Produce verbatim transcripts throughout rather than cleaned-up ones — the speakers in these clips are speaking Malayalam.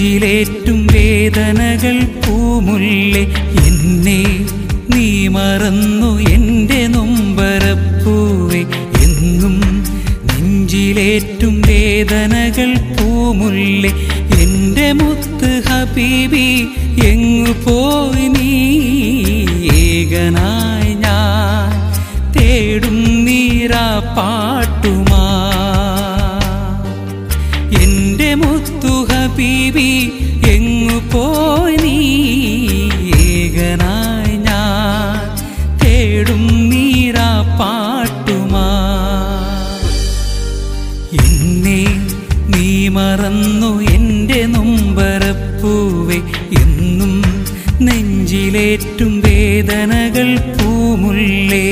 നെഞ്ചിലേറ്റും വേദനകൾ പൂമുല്ലേ എന്നെ നീ മറന്നു എൻ്റെ നൊമ്പരപ്പൂവേ എന്നും നെഞ്ചിലേറ്റും വേദനകൾ പൂമുല്ലേ എൻ്റെ മുത്ത് ഹബീബി എങ്ങു പോയി നീ ഏകനായി ഞാൻ തേടും നീരാ പാട്ടുമാ എൻ്റെ മുത്തു ഹബീബി എങ്ങു പോയി നീ ഏകനായി ഞാൻ തേടും നീരാ പാട്ടുമാ എന്നെ നീ മറന്നു എൻ്റെ നൊമ്പരപ്പൂവേ എന്നും നെഞ്ചിലേറ്റും വേദനകൾ പൂമുല്ലേ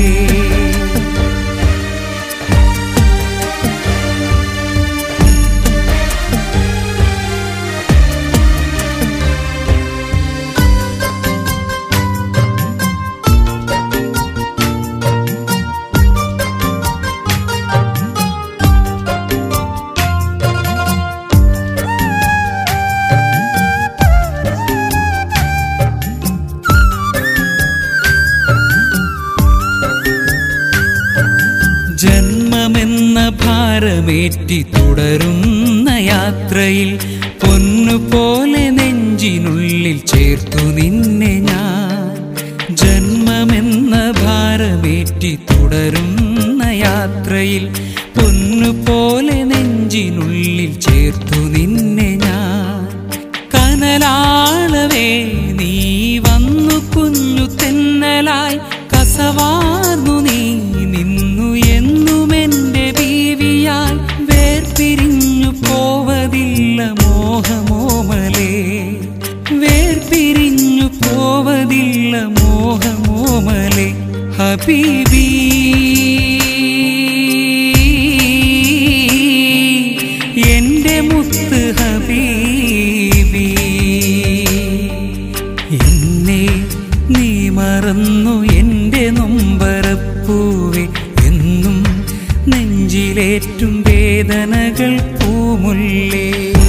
ജന്മമെന്ന ഭാരമേറ്റി തുടരുന്ന യാത്രയിൽ പൊന്നുപോലെ നെഞ്ചിനുള്ളിൽ ചേർത്തു നിന്നെ ഞാൻ ജന്മമെന്ന ഭാരമേറ്റി തുടരുന്ന യാത്രയിൽ പൊന്നുപോലെ നെഞ്ചിനുള്ളിൽ ചേർത്തു നിന്നെ ഞാൻ കനലാളവേ നീ വന്നു കുഞ്ഞു തെന്നലായി കസവാർന്നു നീ നിന്നു എന്നുമെൻ്റെ ബീവിയായി വേർപിരിഞ്ഞു പോവതില്ല മോഹമോമലേ വേർപിരിഞ്ഞു പോവതില്ല മോഹമോമലേ ഹബീബി എൻ്റെ മുത്ത് ഹബീബി എന്നെ നീ മറന്നു എൻ്റെ നൊമ്പരപ്പൂവേ എന്നും നെഞ്ചിലേറ്റും വേദനകൾ പൂമുല്ലേ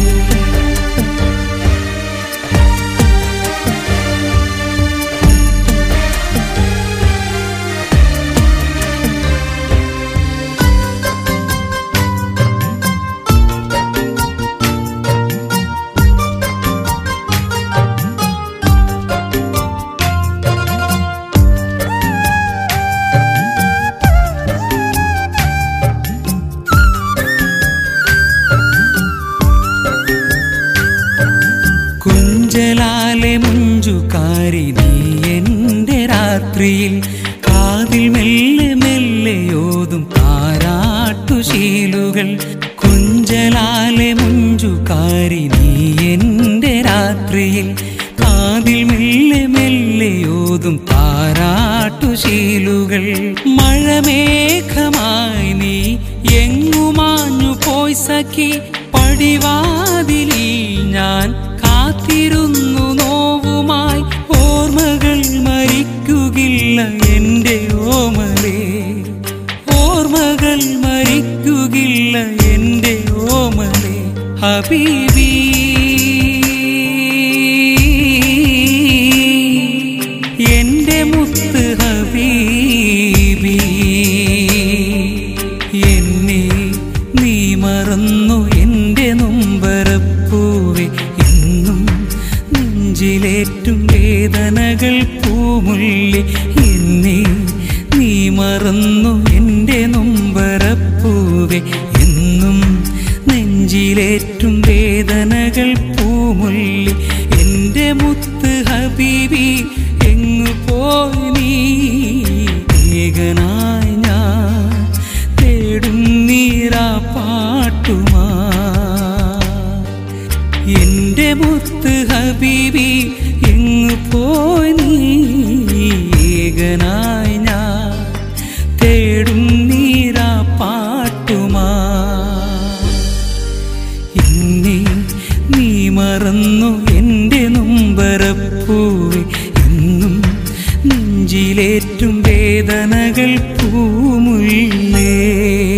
കുഞ്ചലാലെ മുഞ്ചുകാരി നീ എൻ്റെ രാത്രിയിൽ കാതിൽ മെല്ലെ മെല്ലെയോതും താരാട്ടുശീലുകൾ കുഞ്ചലാലെ മുഞ്ചുകാരി നീ എൻ്റെ രാത്രിയിൽ കാതിൽ മെല്ലെ മെല്ലെയോതും താരാട്ടുശീലുകൾ മഴമേഘമായി നീ എങ്ങുമാഞ്ഞു പോയി സഖി പടിവാതിലിൽ ഞാൻ കാത്തിരുന്നു നോവുമായി ഓർമ്മകൾ മരിക്കുകയില്ല എൻ്റെ ഓമലേ ഓർമ്മകൾ മരിക്കുകയില്ല എൻ്റെ ഓമലേ ഹബീബി എൻ്റെ മുത്ത് ഹബീബി എന്നെ നീ മറന്നു എൻ്റെ നൊമ്പരപ്പൂവേ എന്നും നെഞ്ചിലേറ്റും വേദനകൾ പൂമുല്ലേ എന്നെ നീ മറന്നു എൻ്റെ നൊമ്പരപ്പൂവേ എന്നും നെഞ്ചിലേറ്റും വേദനകൾ പൂമുല്ലേ എൻ്റെ മുത്ത് ഹബീബി എങ്ങു പോയി നീ ഏകനായി ഞാൻ തേടും നീരാ പാട്ടുമാ എൻ്റെ മുത്ത് ഹബീബി എങ്ങു പോയി നീ ഏകനായി ഞാൻ തേടും നീരാ പാട്ടുമാ എന്നെ നീ മറന്നു എൻ്റെ നൊമ്പരപ്പൂവേ എന്നും നെഞ്ചിലേറ്റും വേദനകൾ പൂമുല്ലേ